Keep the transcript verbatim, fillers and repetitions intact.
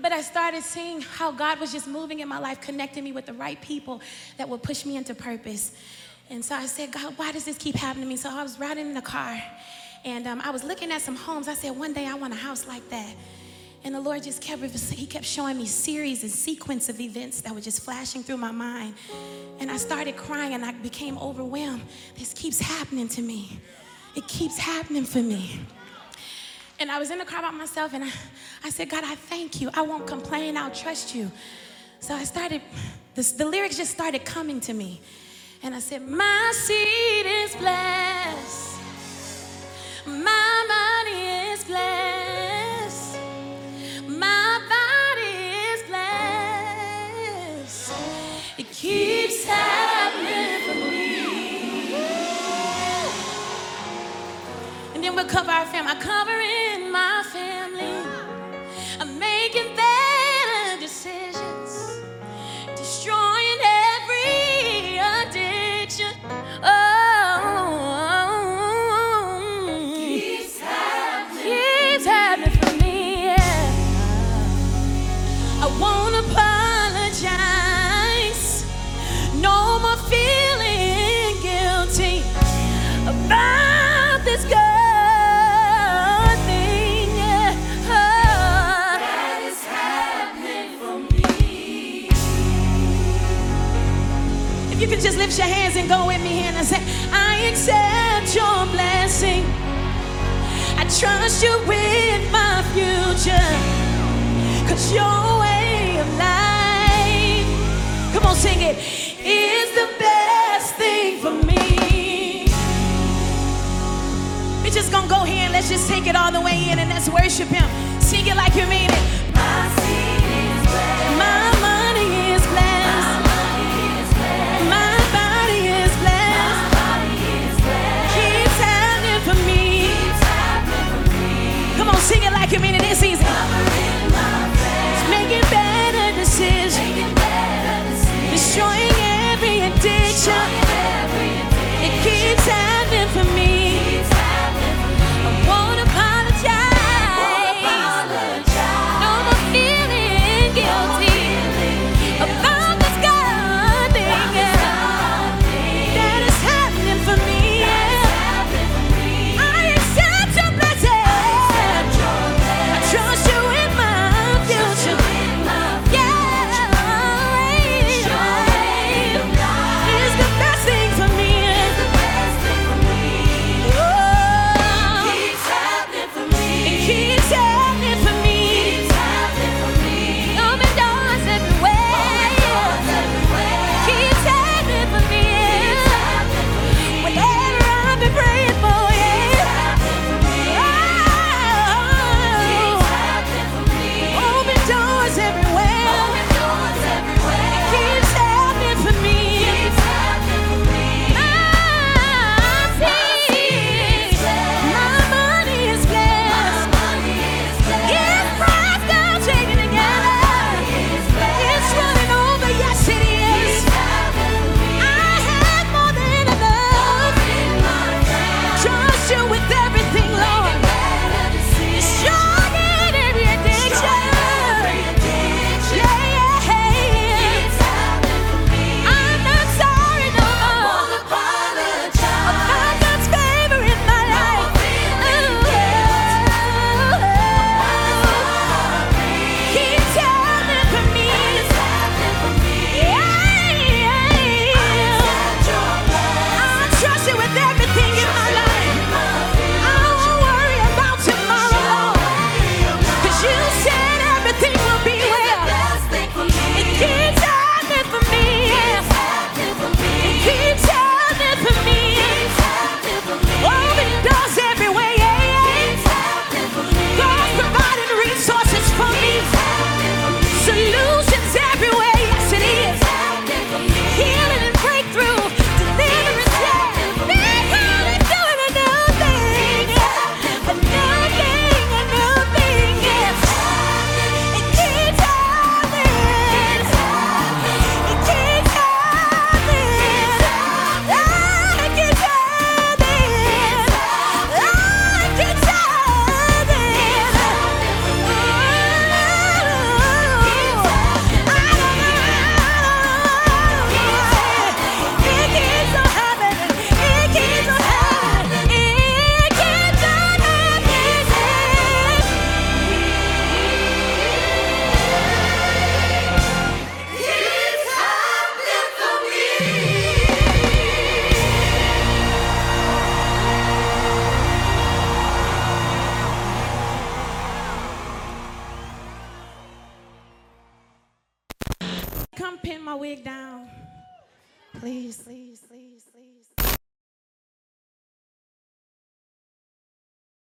But I started seeing how God was just moving in my life, connecting me with the right people that would push me into purpose. And so I said, God, why does this keep happening to me? So I was riding in the car, and um, I was looking at some homes. I said, one day I want a house like that. And the Lord just kept, he kept showing me series and sequence of events that were just flashing through my mind. And I started crying, and I became overwhelmed. This keeps happening to me. It keeps happening for me. And I was in the car by myself, and I, I said, God, I thank you. I won't complain. I'll trust you. So I started, this, the lyrics just started coming to me. And I said, my seed is blessed. My money is blessed. My body is blessed. It keeps happening for me. And then we'll cover our family. I'm covering my family. I'm making better decisions. Destroying every addiction. Oh, keeps happening. Keeps happening for me. Yeah. I won't apologize. No more feeling guilty about this good thing. Yeah. Oh. That is happening for me. If you could just lift your hands and go with me here and say, I accept your blessing. I trust you with my future. Cause your way of life, come on, sing it, is the best thing for me. We're just gonna go here and let's just take it all the way in and let's worship him. Sing it like you mean it. My seed is blessed. My money is blessed. My body is blessed. Keeps happening for me. Come on, sing it like you mean it. It's easy. Making better decisions. Destroying every addiction. It keeps happening for me. I won't apologize. pin my wig down. Please, please, please, please.